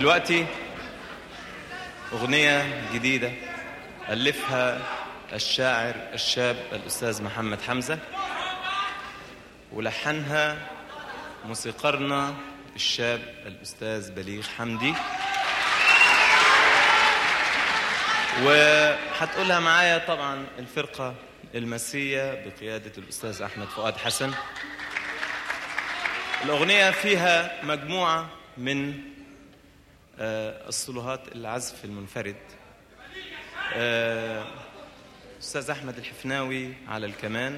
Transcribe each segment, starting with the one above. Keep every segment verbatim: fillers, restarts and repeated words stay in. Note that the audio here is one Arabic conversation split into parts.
دلوقتي أغنية جديدة ألفها الشاعر الشاب الأستاذ محمد حمزة، ولحنها موسيقارنا الشاب الأستاذ بليغ حمدي، وهتقولها معايا طبعا الفرقة المسية بقيادة الأستاذ أحمد فؤاد حسن. الأغنية فيها مجموعة من الصلوهات العزف المنفرد، أستاذ أحمد الحفناوي على الكمان،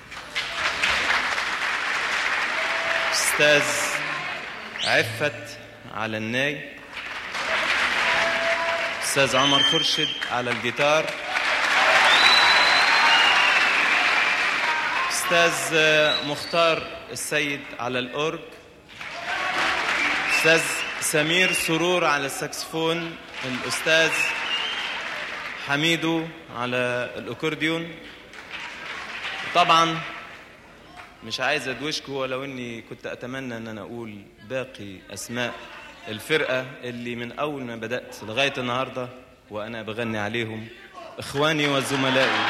أستاذ عفت على الناي، أستاذ عمر خرشد على الجيتار، أستاذ مختار السيد على الأورج، أستاذ سمير سرور على الساكسفون، الأستاذ حميدو على الأكورديون. طبعا مش عايز أدوشكم، ولو أني كنت أتمنى أن أنا أقول باقي أسماء الفرقة اللي من أول ما بدأت لغاية النهاردة وأنا بغني عليهم، إخواني وزملائي.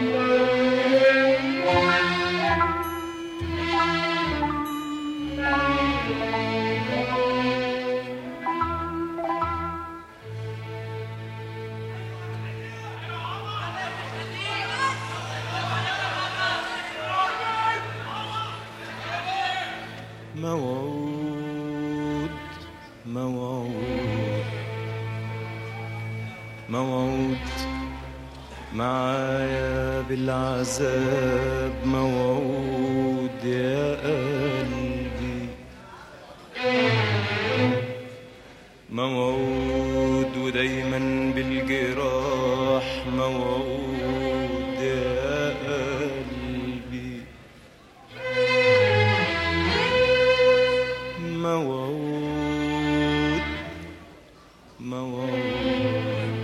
موعود موعود موعود معايا بالعذاب، موعود يا قلبي، موعود ودايما بالجراح، موعود يا قلبي، موعود موعود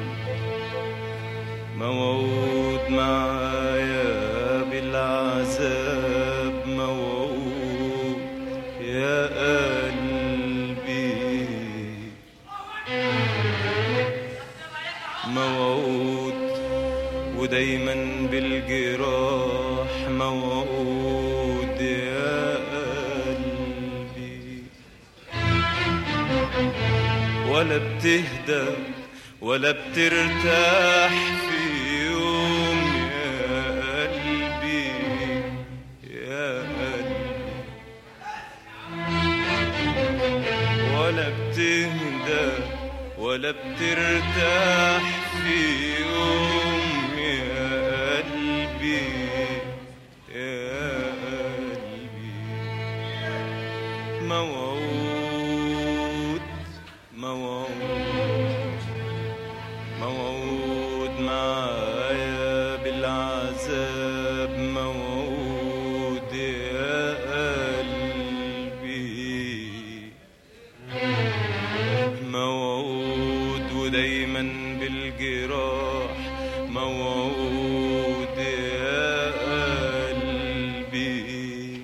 موعود معايا بالعذاب، موعود يا قلبي، موعود ودايما بالجراح، موعود يا قلبي، ولا بتهدى ولا بترتاح في يوم يا قلبي، يا قلبي، ولا بتهدى ولا بترتاح في يوم يا قلبي، يا قلبي، موعود موعود موعود معايا بالعذاب، موعود يا قلبي، موعود ودايما بالجراح، موعود يا قلبي،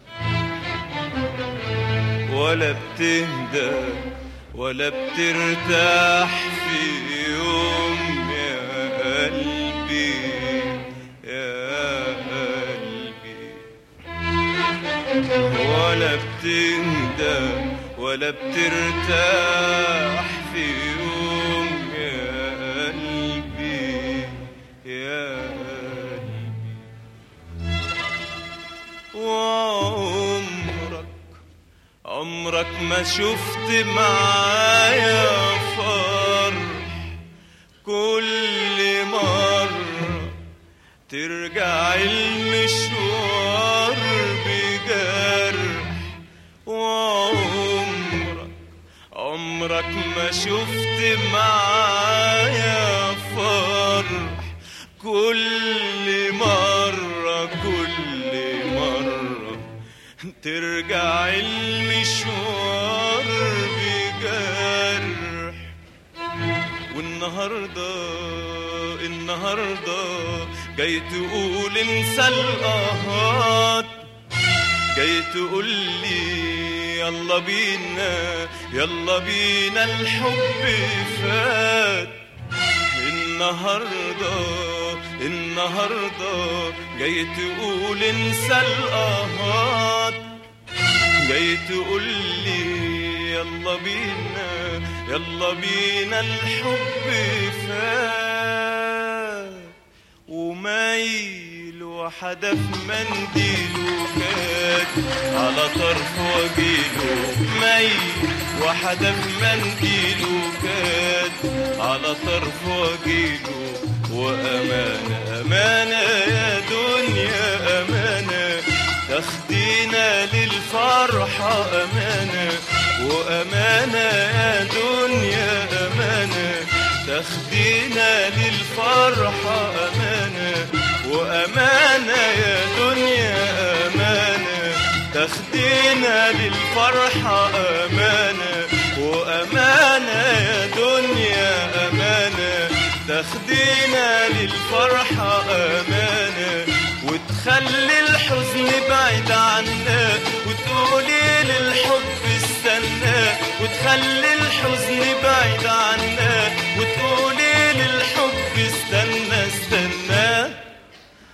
ولا بتهدى ولا بترتاح في يوم يا قلبي، يا قلبي، ولا بتهدى ولا بترتاح في يوم يا قلبي، يا قلبي، وعمرك عمرك ما شفت معايا فرح، كل مرة ترجع المشوار بجرح، وعمرك عمرك ما شفت معايا فرح، كل مرة كل مرة ترجع المشوار بجرح، والنهاردة النهاردة جاي تقول انسى القهات، جاي تقول لي يلا بينا يلا بينا الحب فات، النهاردة النهاردة جاي تقول انسى القهات، جاي تقول لي يلا بينا يلا بينا الحب فات، ومايل وحدف منديله كات على طرف وجيله، مايل وحدف منديله كات على طرف وجيله، وأمانة أمانة يا دنيا أمانة تاخدينا للفرحة، أمانة وأمانة يا دنيا أمانة تاخدينا للفرحة، أمانة وأمانة يا دنيا أمانة تاخدينا للفرحة، أمانة وأمانة يا دنيا أمانة تاخدينا للفرحة، أمانة وتخلي الحزن بعيد عنا، وتقولي للحب استنى، وتخلي الحزن بعيد عنا، وتقولي للحب استنى استنى،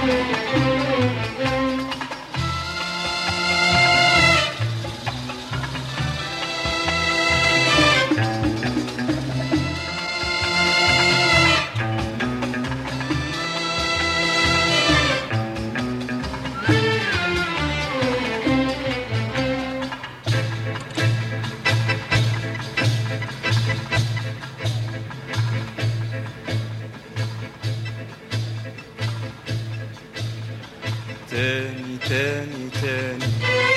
تاني تاني تاني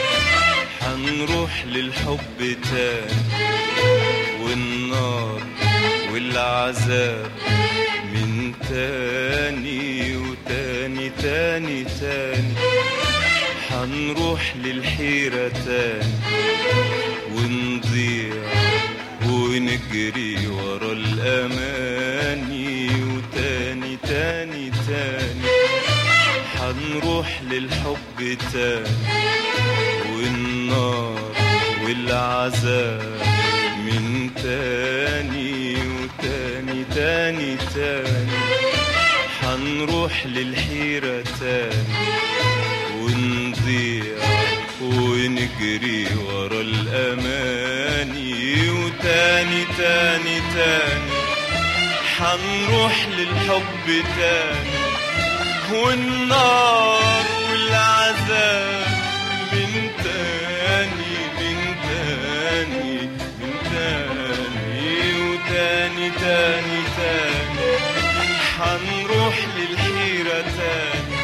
حنروح للحب تاني، والنار والعذاب من تاني وتاني تاني تاني. حنروح للحيرة تاني ونضيع ونجري ورا الأماني وتاني تاني تاني. حنروح للحب تاني والنار والعذاب من تاني وتاني تاني تاني. حنروح للحيرة تاني ونضيع ونجري ورا الأماني وتاني تاني تاني. حنروح للحب تاني والنار والعذاب من تاني من تاني من تاني وتاني تاني تاني. حنروح للحيرة تاني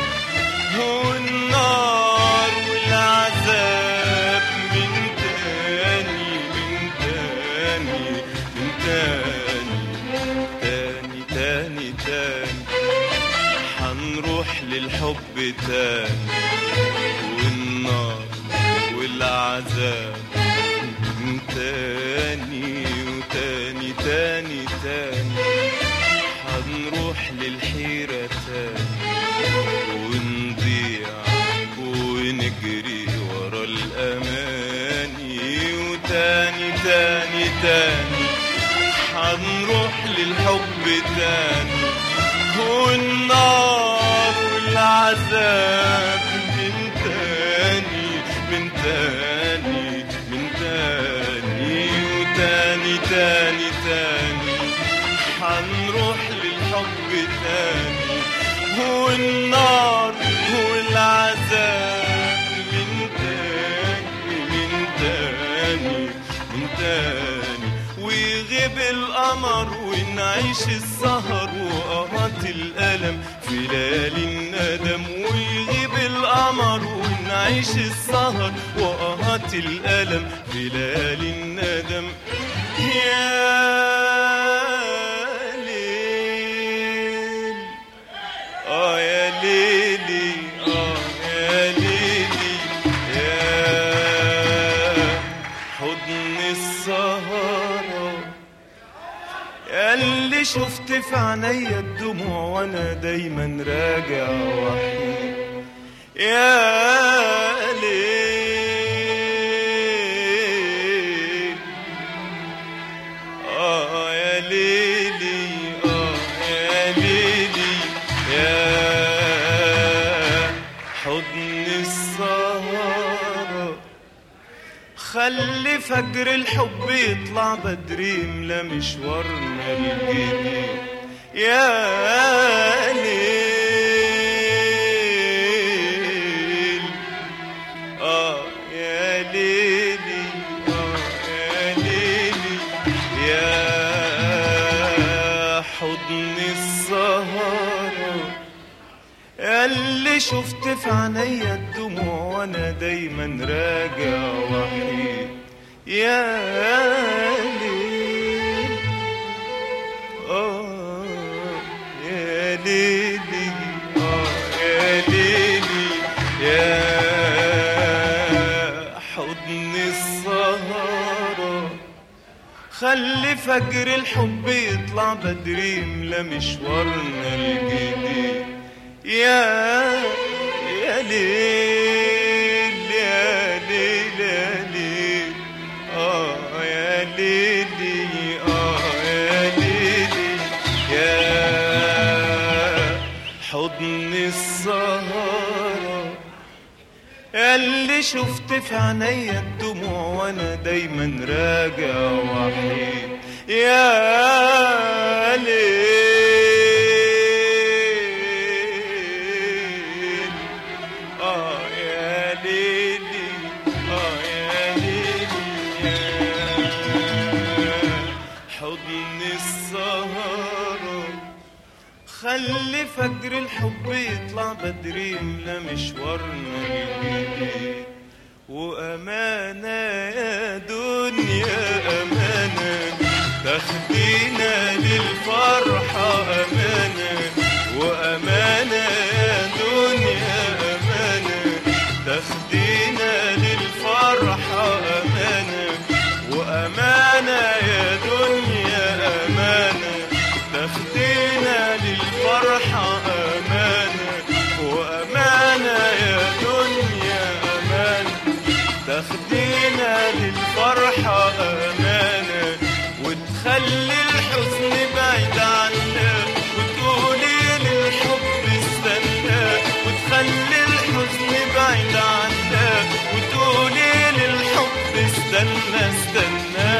والنار والعذاب من تاني من تاني من تاني تاني تاني تاني. حنروح للحب تاني والنار والعذاب من تاني وتاني تاني تاني. حنروح للحيرة تاني ونضيع ونجري ورا الأماني وتاني تاني تاني. حنروح للحب تاني والنار والعذاب من تاني من تاني من تاني وتاني تاني تاني. حنروح للحب تاني والنار والعذاب من تاني من تاني من تاني. ويغيب القمر ونعيش السهر وقهات الألم في ليالي الندم. ويغيب القمر ونعيش السهر وقهات الألم في ليالي الندم. يا ليل آه يا ليلي آه يا ليلي يا حضن السهرة اللي شفت في عينيا الدموع وانا دايما راجع وحيد. يا ليل آه يا ليلي آه يا ليلي يا حضن السهرة. خلي فجر الحب يطلع بدري يملى مشوارنا الجديد. يا ليل آه يا ليلي آه يا ليلي يا حضن السهرة اللي شفت في عينيا الدموع وانا دايما راجع وحيد. يا ليل آه يا ليلي آه يا ليلي يا حضن السهرة. خلي فجر الحب يطلع بدري يملى مشوارنا الجديد. يا يا ليل يا ليل يا ليل آه يا ليلي آه يا ليلي يا حضن السهرة اللي شفت في عينيا الدموع وانا دايما راجع وحيد يا ليل اه يا ليلي اه يا ليلي يا حضن السهرة خلي فجر الحب يطلع بدري يملى مشوارنا الجديد وأمانة يا دنيا أمانة تاخدينا للفرحة أمانة وأمانة يا دنيا أمانة تاخدينا للفرحة أمانة وأمانة يا دنيا أمانة تاخدينا للفرحة أمانة وأمانة يا دنيا أمانة تاخدينا للفرحة أمانة وتخلي الحزن بعيد عنا وتقولي للحب استنى وتخلي الحزن بعيد عنا وتقولي للحب استنى استنى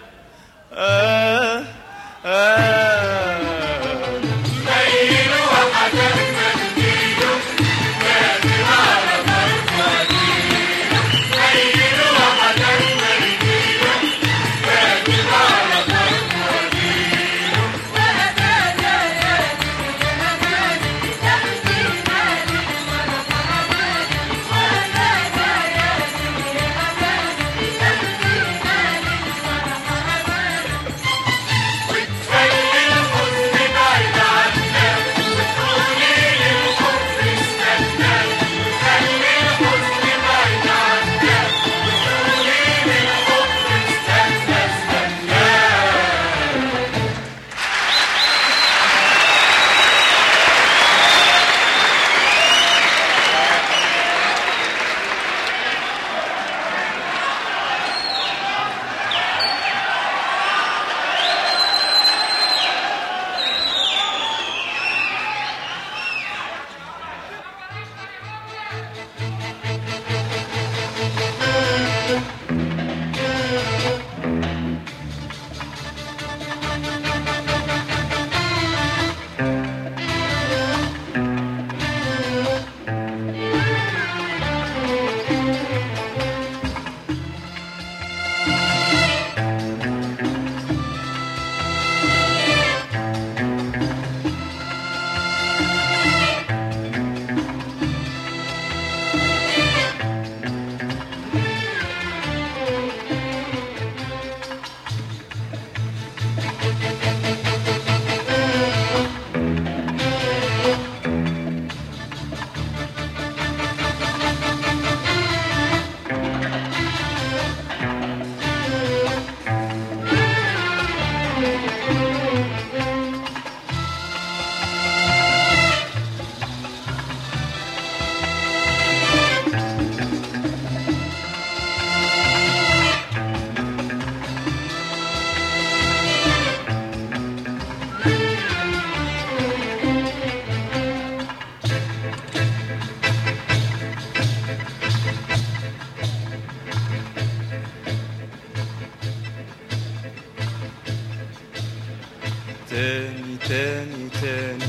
آه آه ميلوا وحدثنا الديو نادر على مرفوعين ميلوا وحدثنا الديو نادر على مرفوعين وأمانة يا دنيا أمانة تاخدينا للفرحة أمانة وأمانة يا دنيا أمانة تاخدينا للفرحة أمانة وتخلي الحزن بعيد عنا وتقولي للحب استنى وتخلي الحزن بعيد عنا وتقولي للحب استنى استنى تاني تاني تاني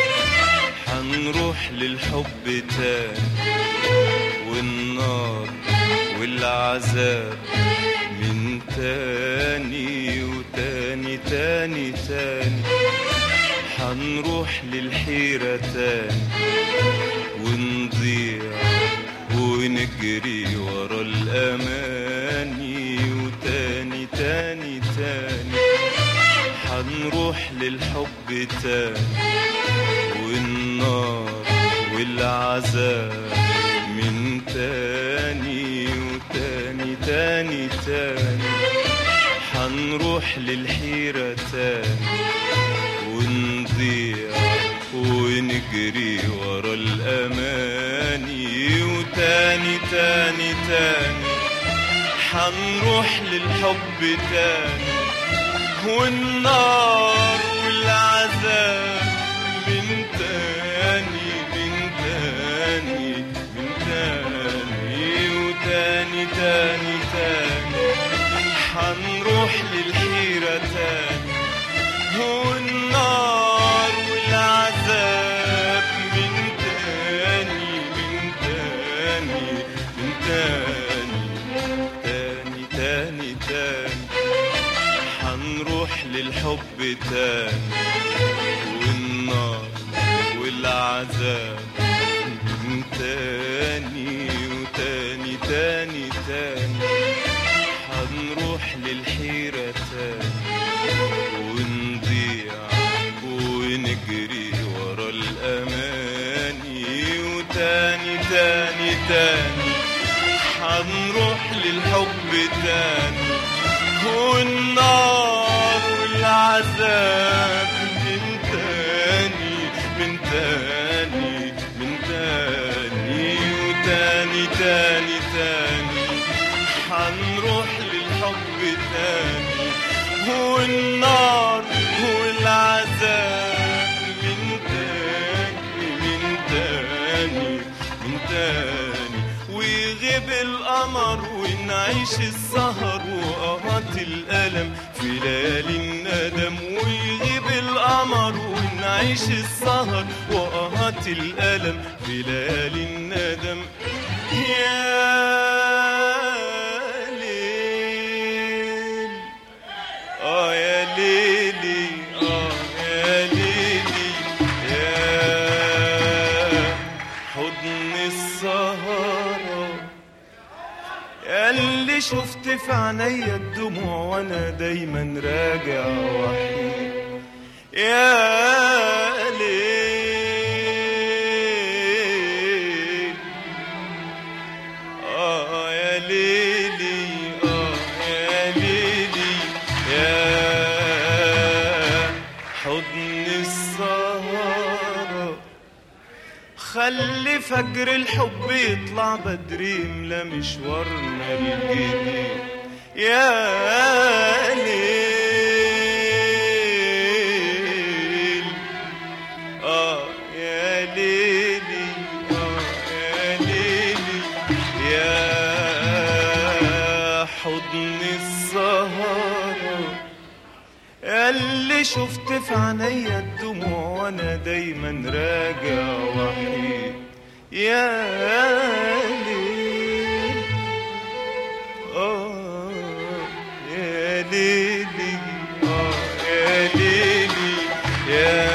حنروح للحب تاني والنار والعذاب من تاني وتاني تاني تاني حنروح للحيرة تاني ونضيع ونجري ورا الأماني وتاني تاني تاني حنروح للحب تاني والنار والعذاب من تاني وتاني تاني تاني حنروح للحيرة تاني ونضيع ونجري ورا الأماني وتاني تاني تاني حنروح للحب تاني والنار والعذاب من تاني من للحب تاني، والنار والعذاب تاني وتاني تاني تاني. هنروح للحيرة تاني ونضيع ونجري ورا الأماني، وتاني تاني تاني هنروح للحب تاني، والنار والعذاب من تاني من تاني من تاني، وتاني تاني تاني هنروح للحب تاني، والنار والعذاب من تاني من تاني من تاني. ويغيب القمر ونعيش السهر وقهات الألم في ليالي الندم، ويغيب القمر ونعيش السهر وقهات الألم في ليالي الندم. يا ليل آه يا ليلي آه يا ليلي، يا حضن السهرة ياللي شفت في عينيا الدموع وانا دايما راجع وحيد. يا ليل آه يا ليلي آه يا ليلي، يا حضن السهرة خلي فجر الحب يطلع بدري يملى مشوارنا الجديد. يا ليل آه يا ليلي آه يا ليلي، يا حضن السهرة اللي شفت في عينيا الدموع وانا دايما راجع وحيد. يا ليل آه يا ليلي آه يا ليلي، يا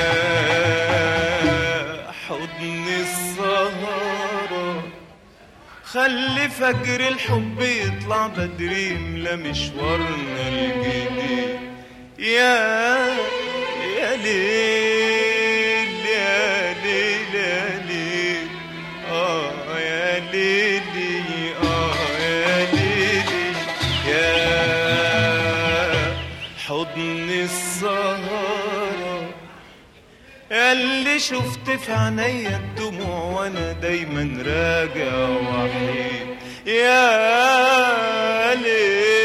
حضن السهرة خلي فجر الحب يطلع بدري يملى مشوارنا الجديد. يا يا ليل يا ليل يا ليل آه يا ليلي آه يا ليلي، يا حضن السهرة اللي شفت في عينيا الدموع وانا دايما راجع وحيد. يا ليل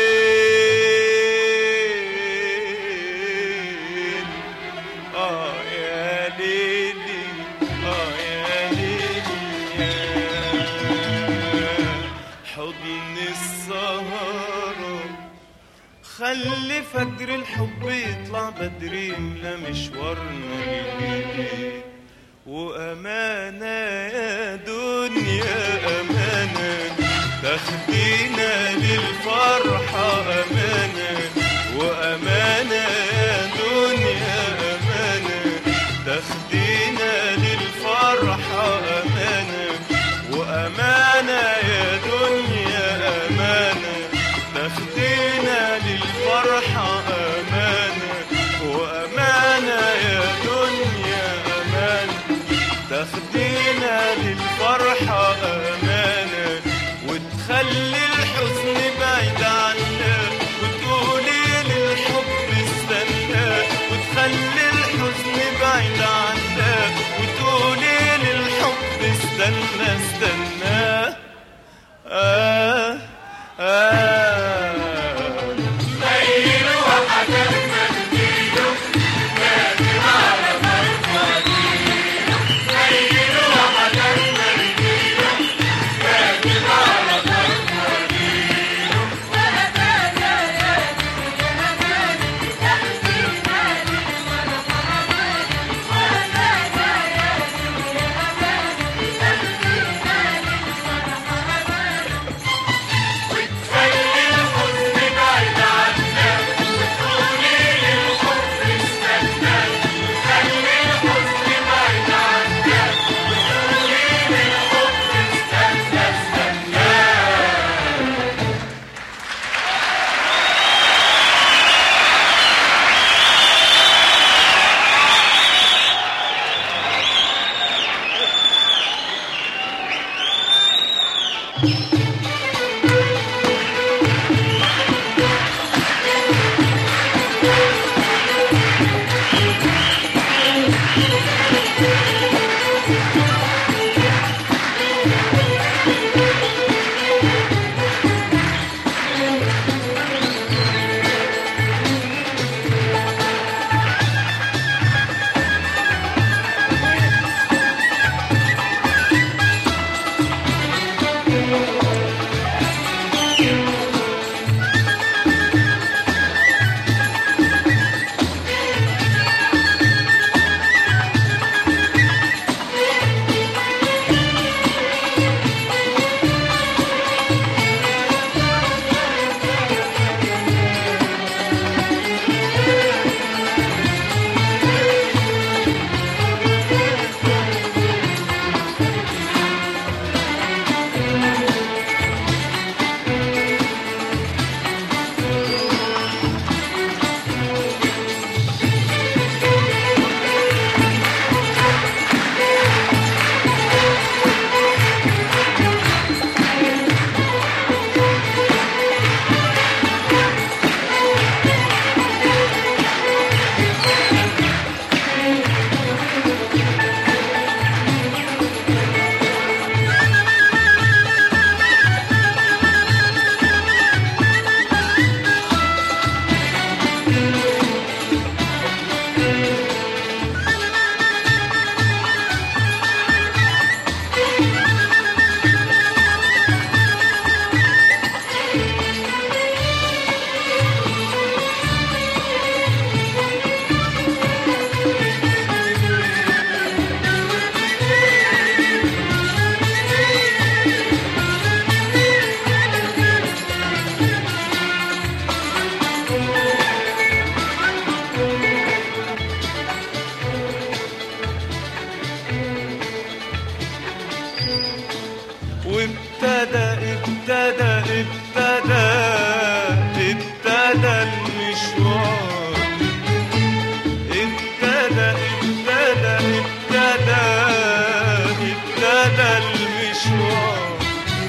آه يا ليلي آه يا ليلي، يا حضن السهرة خلي فجر الحب يطلع بدري يملى مشوارنا الجديد. وأمانة يا دنيا أمانة تاخدينا للفرحة أمانة، وأمانة يا دنيا أمانة تاخدينا للفرحة أمانة، وأمانة يا دنيا أمانة تاخدينا للفرحة أمانة، وأمانة يا دنيا أمانة تاخدينا للفرحة أمانة، وتخلي الحزن بعيد عنا وتقولي للحب استنى، وتخلي الحزن بعيد عنا وتقولي للحب استنى استنى. آه آه ليل وحدك منديله نادر على مرقديله، ليل وحدك منديله نادر على مرقديله، وهدانا يا دنيا هدانا تحكينا للمرحمة، وهدانا يا دنيا هدانا تحكينا وابتدى ابتدى ابتدى ابتدى المشوار ابتدى ابتدى ابتدى ابتدى المشوار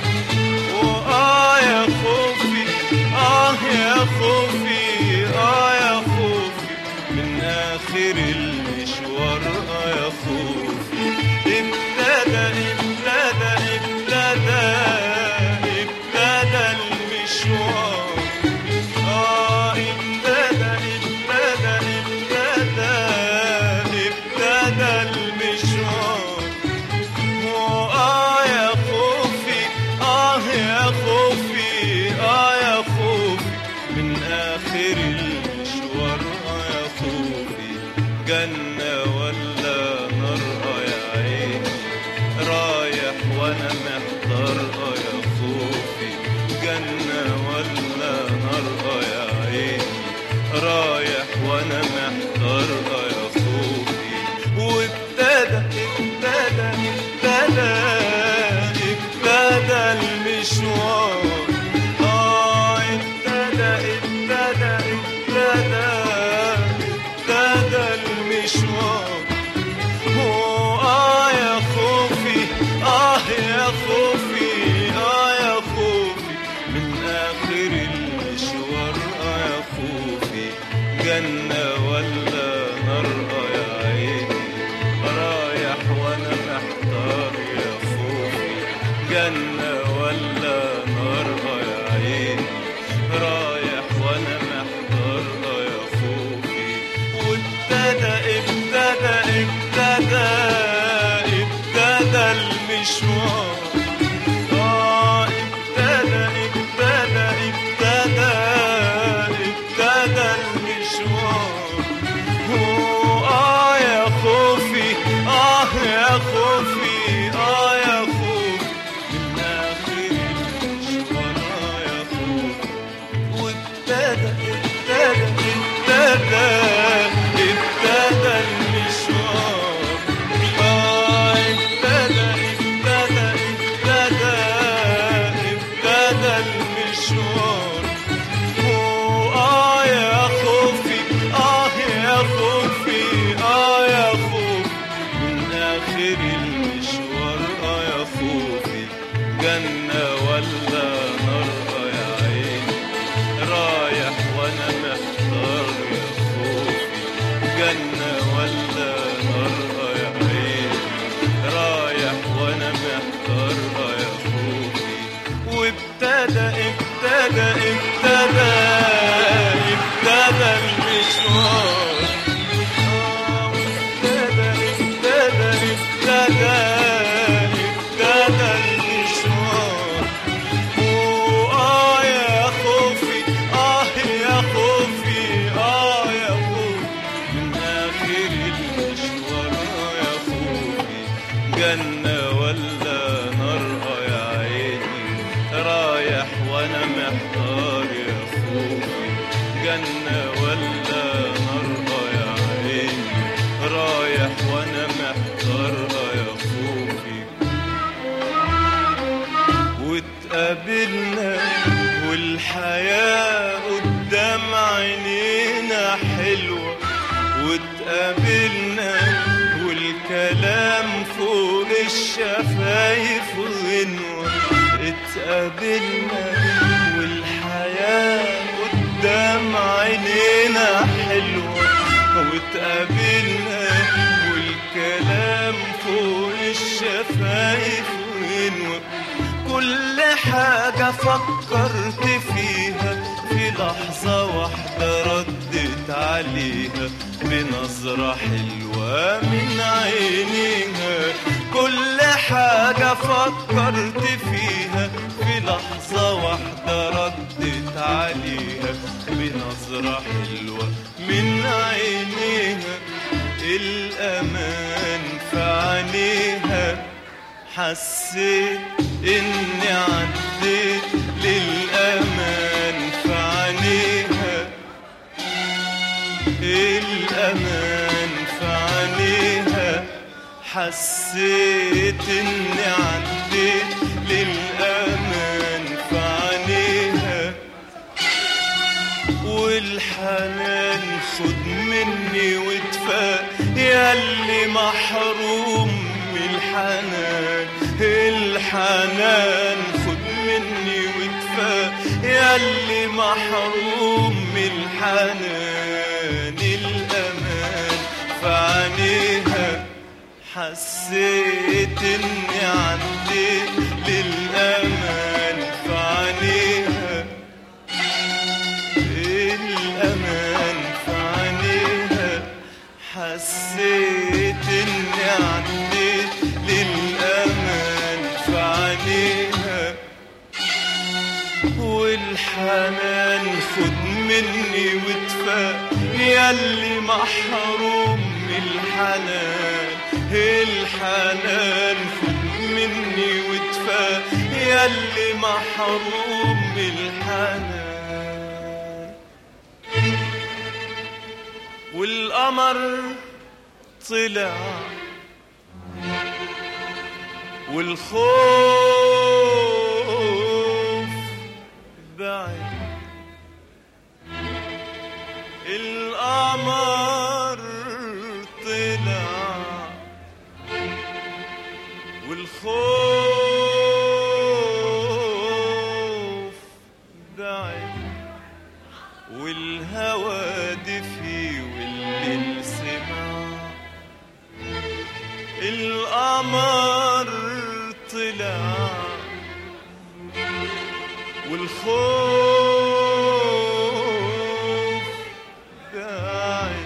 وآه يا خوفي آه يا خوفي آه يا خوفي من آخر المشوار آه يا خوفي ابتدى ابتدى ابتدى ابتدى المشوار آه ابتدى ابتدى ابتدى ابتدى المشوار وآه يا خوفي آه يا خوفي آه يا خوفي من آخر المشوار آه يا خوفي جنة ولا نار آه يا عيني رايح وانا محتار اه يا خوفي جنة ولا نار اه يا عيني رايح وانا محتار اه يا خوفي وابتدى ابتدى ابتدى ابتدى المشوار اه ابتدى ابتدى ابتدى ابتدى المشوار آه يا خوفي آه يا خوفي آه يا خوفي من آخر المشوار آه يا خوفي جنة ولا نار آه يا عيني رايح وأنا محتار يا خوفي جنة ولا نار آه يا عيني رايح وأنا محتار آه يا خوفي وابتدى ابتدى ابتدى ابتدى المشوار آه ابتدى ابتدى ابتدى ابتدى المشوار آه يا خوفي آه يا خوفي آه يا خوفي من آخر المشوار آه يا خوفي وابتدى ابتدى ابتدى ابتدى المشوار آه ابتدى ابتدى ابتدى ابتدى المشوار آه يا خوفي آه يا خوفي آه يا خوفي من آخر المشوار آه يا خوفي جنة محتارها يا خوفي. وابتدى ابتدى ابتدى ابتدى المشوار. آه ابتدى ابتدى ابتدى ابتدى المشوار. وآه يا خوفي آه يا خوفي آه يا خوفي من آخر المشوار. آه يا خوفي جنة ولا نار؟ آه يا عيني رايح وأنا محتار يا خوفي. جنة ولا نار؟ آه يا عيني رايح وأنا محتار آه يا خوفي. واتقابلنا والحياة قدام عينينا حلوة. واتقابلنا والكلام فوق الشفايف غنوة. اتقابلنا والحياة قدام عينينا حلوة. واتقابلنا والكلام فوق الشفايف غنوة. كل حاجة فكرت فيها في لحظة واحدة ردت عليها بنظرة حلوة من عينيها. كل حاجة فكرت فيها في لحظة واحدة ردت عليها بنظرة حلوة من عينيها. الأمان في عينيها حسيت إني عديت للأمان في عينيها. الأمان في عينيها حسيت إني عديت للأمان في عينيها. والحنان خد مني وادفى ياللي محروم من الحنان. الحنان خد مني وادفى ياللي محروم من الحنان. الأمان في عينيها حسيت إني عديت للأمان في عينيها. الأمان في عينيها حسيت إني عديت للأمان في عينيها. والحنان خد مني وادفى ياللي محروم من الحنان. الحنان خد مني وادفى ياللي محروم من الحنان. والقمر طلع والخوف بعد. القمر طلع والخوف بعد. والهوى دفي والليل سمع. القمر طلع والخوف بعد.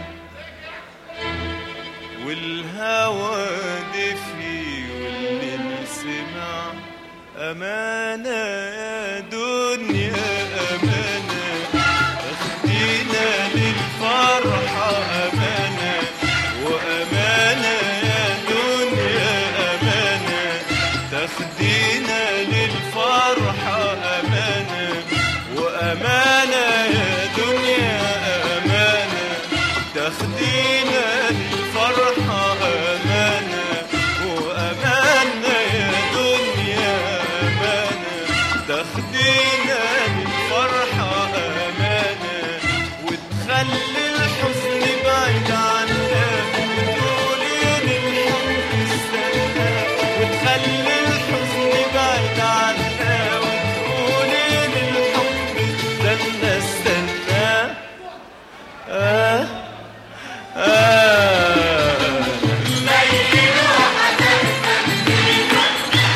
والهوى دفي والليل سمع. أمانة يا دنيا أمانة تاخدينا للفرحة. أمانة وأمانة يا دنيا أمانة تاخدينا للفرحة. أمانة وأمانة يا دنيا أمانة تاخدينا للفرحة. أمانة وأمانة يا دنيا أمانة تاخدينا للفرحة. أمانة وتخلي الحزن بعيد عنا. وتقولي للحب استنى. وتخلي الحزن بعيد عنا. وتقولي للحب استنى استنى. آه آه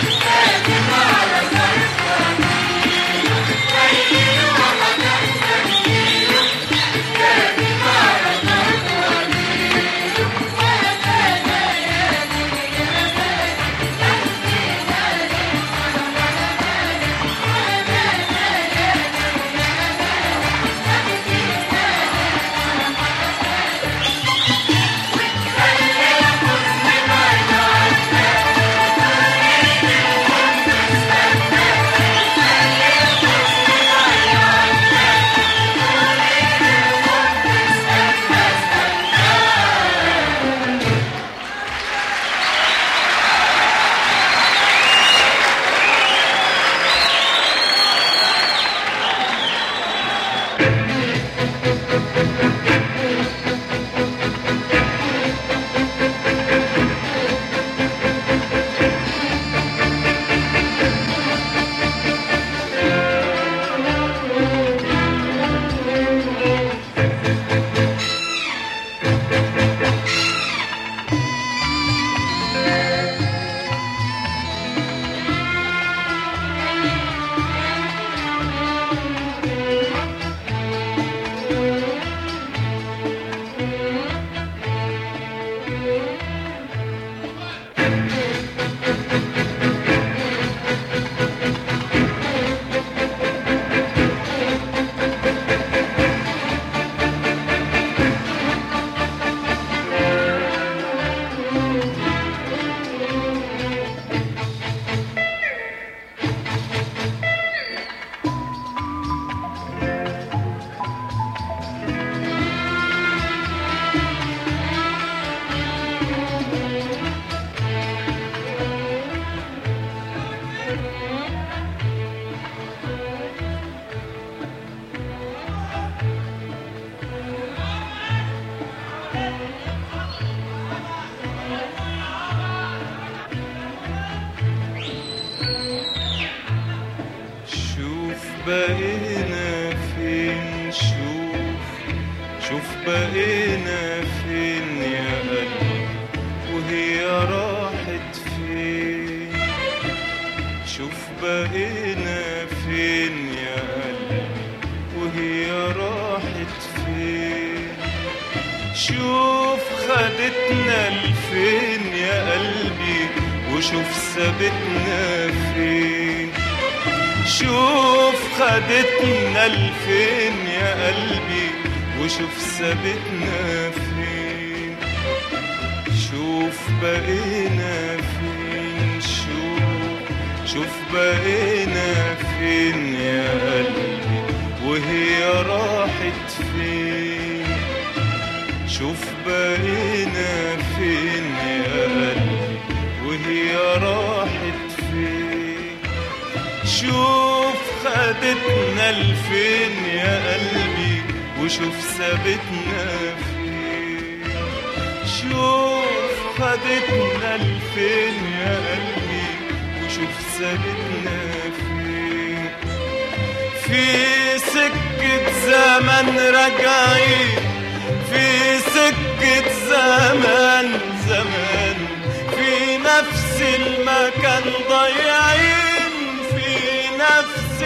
بقينا فين، شوف شوف بقينا فين يا قلبي وهي راحت فين. شوف بقينا فين يا قلبي وهي راحت فين. شوف خدتنا لفين يا قلبي وشوف سابتنا فين. شوف خدتنا لفين يا قلبي وشوف سابتنا فين. شوف بقينا فين، شوف شوف بقينا فين يا قلبي وهي راحت فين. شوف بقينا فين يا قلبي وهي راحت فين. شوف خدتنا لفين يا قلبي وشوف سابتنا فين. شوف خدتنا لفين يا قلبي وشوف سابتنا فين. في سكة زمن راجعين، في سكة زمان زمان، في نفس المكان ضايعين، في نفس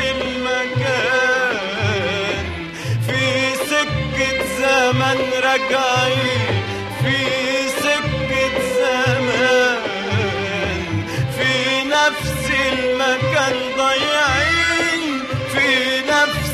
المكان. في سكة زمن راجعين، في سكة زمان، في نفس المكان ضايعين، في نفس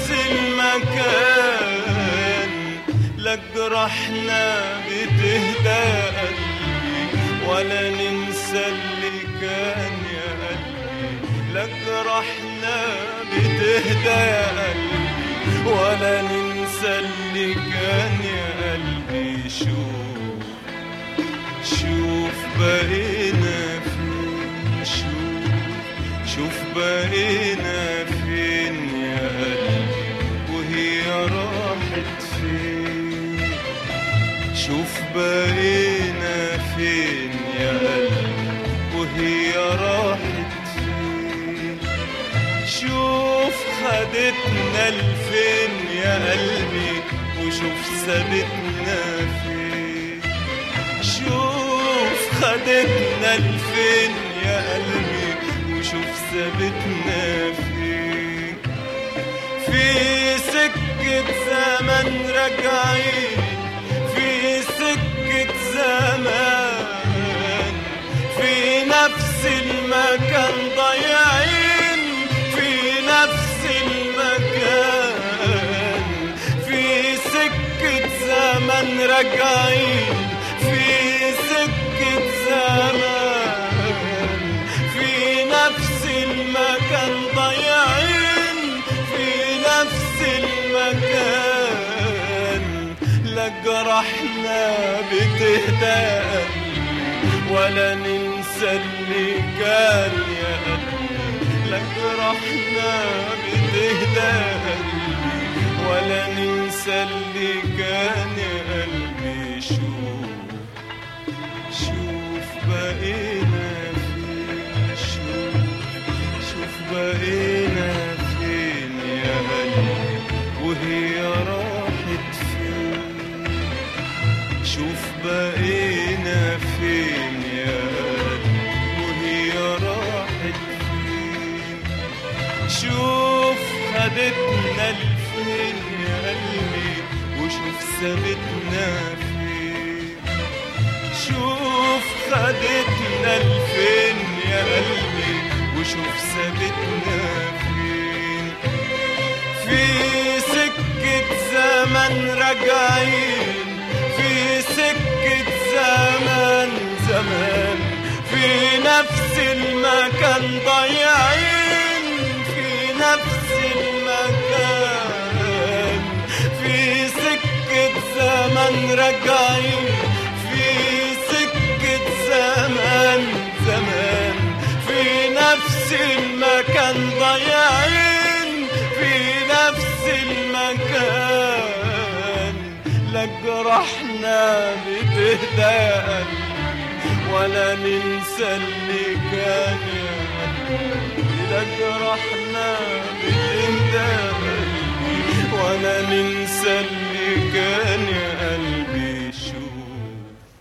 المكان. لا جرحنا بتهدى قلبي ولا ننسى اللي كان يا قلبي. لا جرحنا بتهدى يا قلبي ولا ننسى اللي كان يا قلبي. شوف شوف بقينا فين، شوف شوف بقينا فين يا قلبي وهي راحت فين. شوف بقينا فين يا قلبي وهي راحت فين. شوف خدتنا لفين يا قلبي وشوف سابتنا فين. شوف خدتنا لفين يا قلبي وشوف سابتنا فين. في سكة زمن راجعين، في سكة زمان، في نفس المكان ضايعين، في نفس المكان. في سكة زمن راجعين، في سكة زمان، في نفس المكان ضايعين، في نفس المكان. لا جرحنا بتهدى ولا ننسى اللي كان يا قلبي. لا جرحنا بتهدى ولا ننسى اللي كان يا قلبي. شوف شوف بقينا فين، شوف شوف بقينا فين يا قلبي وهي راحت فين. شوف بقينا فين يا قلبي وهي راحت فين. شوف خدتنا لفين يا قلبي وشوف سابتنا فين. شوف خدتنا لفين يا قلبي وشوف سابتنا فين. في سكة زمن راجعين، في سكة زمان زمان، في نفس المكان ضايعين، في نفس المكان. في سكة زمن راجعين، في سكة زمان زمان، في نفس المكان ضايعين، في نفس المكان. لا جرحنا بتهدى ولا ننسى اللي كان. لا جرحنا بالإنداء وأنا ننسى اللي كان يا قلبي شوف.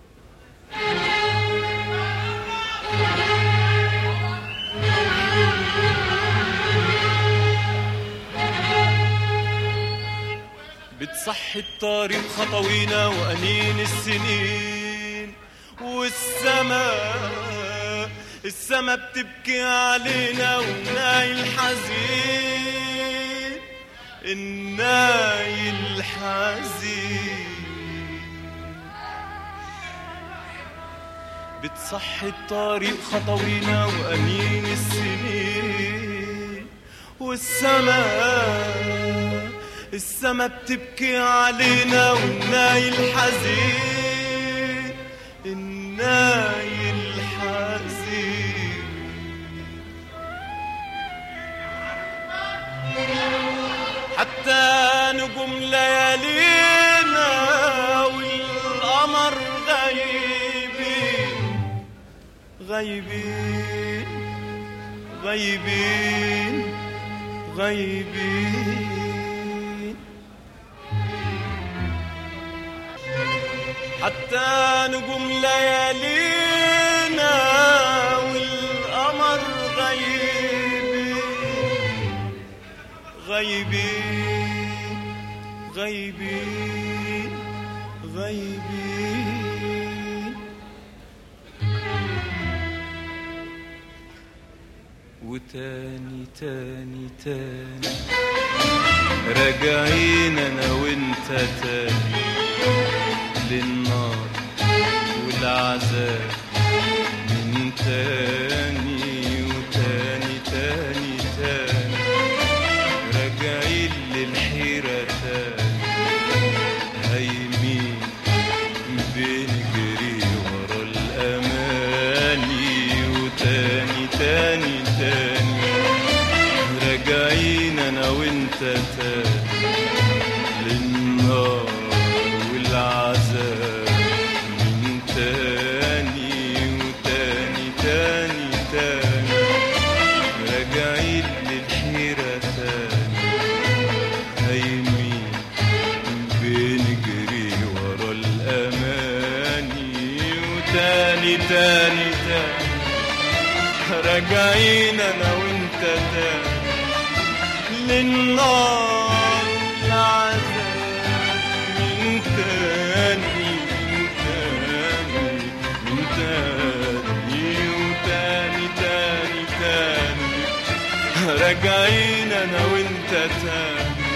بتصحي الطريق خطوينا وأنين السنين والسماء السما بتبكي علينا والناي الحزين الناي الحزين. بتصحي الطريق خطوينا وأنين السنين والسماء السما بتبكي علينا والناي الحزين الناي الحزين. حتى نجوم ليالينا والقمر غايبين غايبين غايبين غايبين. حتى نجوم ليالينا والقمر غايبين غايبين غايبين غايبين. وتاني تاني تاني راجعين انا وانت تاني للنار والعذاب من تاني وتاني تاني تاني راجعين للحيرة تاني هايمين بنجري ورا الأماني وتاني تاني تاني راجعين أنا وانت تاني للنار والعذاب من تاني وتاني تاني تاني راجعين للحيرة تاني هايمين بنجري ورا الأماني وتاني تاني تاني راجعين أنا وانت تاني للنار والعذاب من تاني من تاني من تاني وتاني تاني تاني راجعين أنا وانت تاني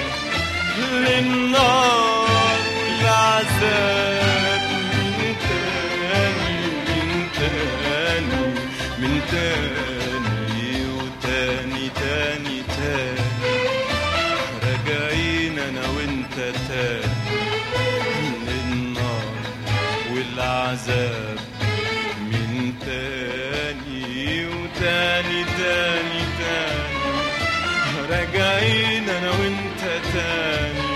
للنار والعذاب من تاني من تاني من تاني وتاني تاني تاني راجعين أنا وانت تاني للنار والعذاب من تاني وتاني تاني تاني راجعين أنا وانت تاني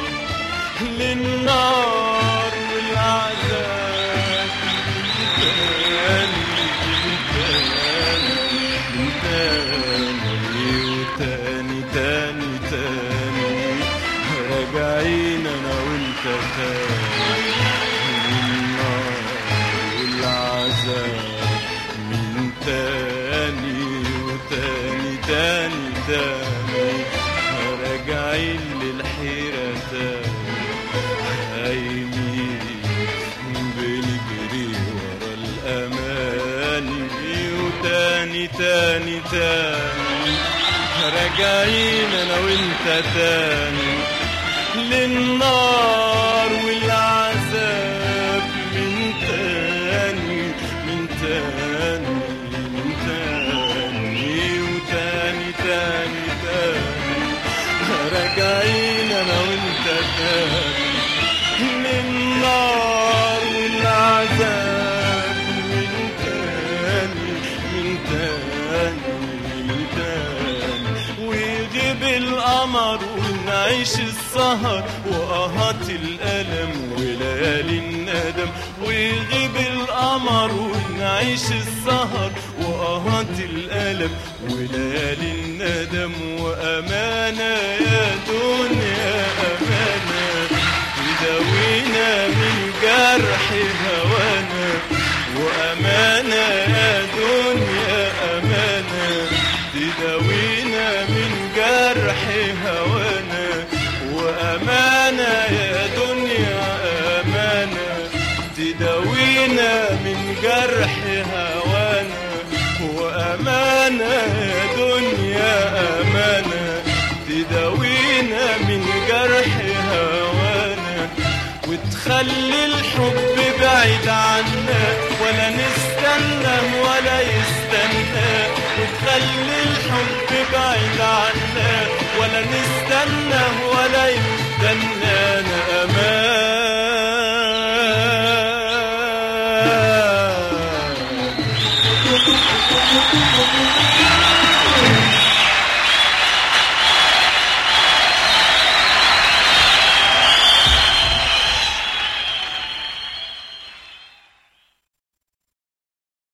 للنار والعذاب من تاني من تاني من تاني وتاني تاني تاني راجعين أنا وانت تاني للنار والعذاب من تاني وتاني تاني تاني راجعين للحيرة تاني هايمين بنجري ورا الأماني وتاني تاني تاني راجعين أنا وانت تاني للنار والعذاب من تاني من تاني من تاني وتاني تاني تاني راجعين أنا وانت تاني للنار والعذاب من تاني من تاني من تاني. ويغيب القمر ونعيش السهر وقهات الألم وليالي الندم. ويغيب القمر ونعيش السهر وآهات الألم وليالي الندم وأمانة يا دنيا أمانة تداوينا من جرح هوانا وأمانة يا دنيا أمانة تداوينا من جرح هوانا وأمانة يا دنيا أمانة تداوينا من جرح هوانا وأمانة يا دنيا أمانة تداوينا من جرح هوانا وتخلي الحب بعيد عنا ولا نستنى ولا يستنى وتخلي الحب بعيد عنا ولا نستنى ولا يستنانا أمان